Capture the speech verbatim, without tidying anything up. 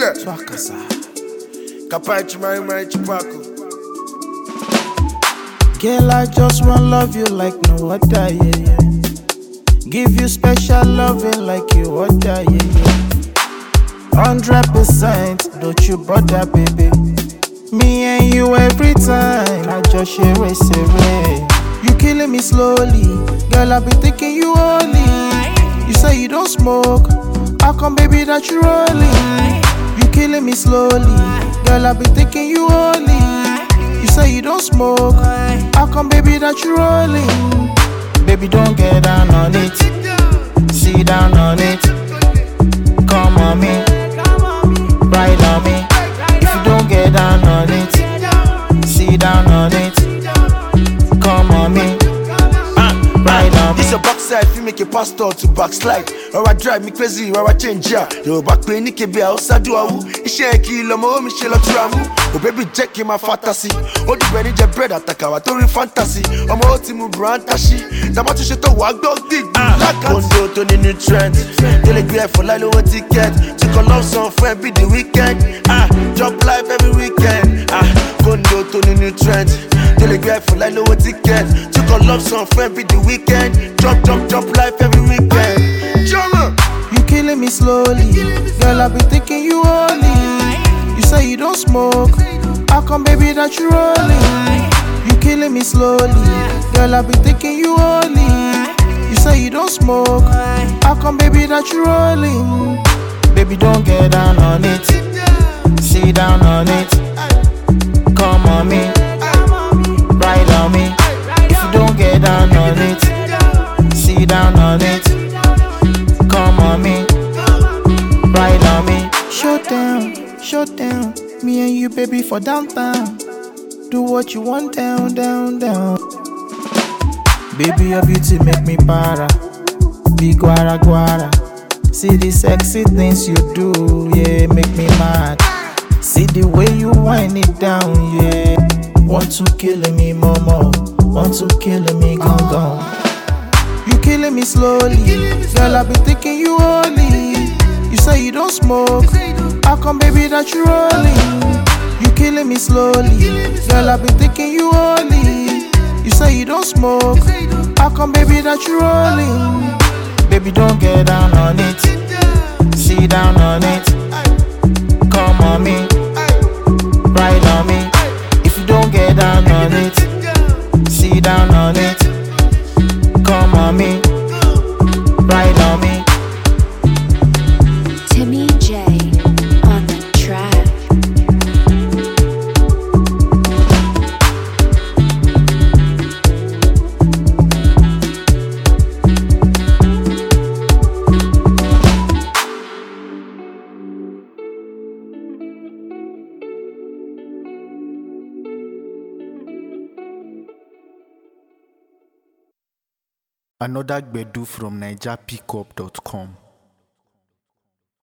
Yeah. Swakasa. Kapai Chimari Mari Chipako. Girl, I just wanna love you like no other, yeah, yeah. Give you special loving like you other, yeah, yeah. Hundred percent, don't you bother, baby. Me and you every time, I just share it, share. You killing me slowly, girl, I be thinking you only. You say you don't smoke, how come baby that you rolling? You killing me slowly, girl, I be thinking you only. You say you don't smoke, how come baby that you rolling? Baby don't get down on it, sit down on it. Come on me, ride on me. If you don't get down on it, sit down on it. Come on me, ride on me. This a backside, if you make a pastor to backslide. Or I drive me crazy, or I change ya. Yo back pain, ni kebe a osadu awu. Ishe kilo mo mi shelo turamu. Oh baby check in my fantasy. Oh the benny je bread ataka wa tori fantasy. Omo oti mu brand tashi. Dama tu sheto wa gbog dig. Kondo to the nutrient. Daily gear for like low ticket. Took a love song for every the weekend. Ah, drop life every weekend. Ah, kondo to the nutrient. Daily gear for like low ticket. Took a love song for every the weekend. Drop, drop, drop life every weekend. You killing me slowly, girl, I be thinking you only. You say you don't smoke, how come baby that you rolling? You killing me slowly, girl, I be thinking you only. You say you don't smoke, how come baby that you rolling? Baby don't get down on it, sit down on it. Come on me, ride on me. If you don't get down on it, sit down on it. Come on me, ride on me. Shut down, shut down. Me and you, baby, for downtown. Do what you want, down, down, down. Baby, your beauty make me para. Be guara guara. See the sexy things you do, yeah, make me mad. See the way you wind it down, yeah. Want to kill me, momo. Want to kill me, gone, gone. You killing me slowly, girl, I be thinking you only. You say you don't smoke, how come baby that you rolling? You killing me slowly, girl, I be thinking you only. You say you don't smoke, how come baby that you rolling? Baby don't get down on it, sit down on it. Come on me, ride on me. If you don't get down on it, sit down on it. Come on me, ride on me. Timmy J on the track. Another Gbedu from Niger Pickup dot com.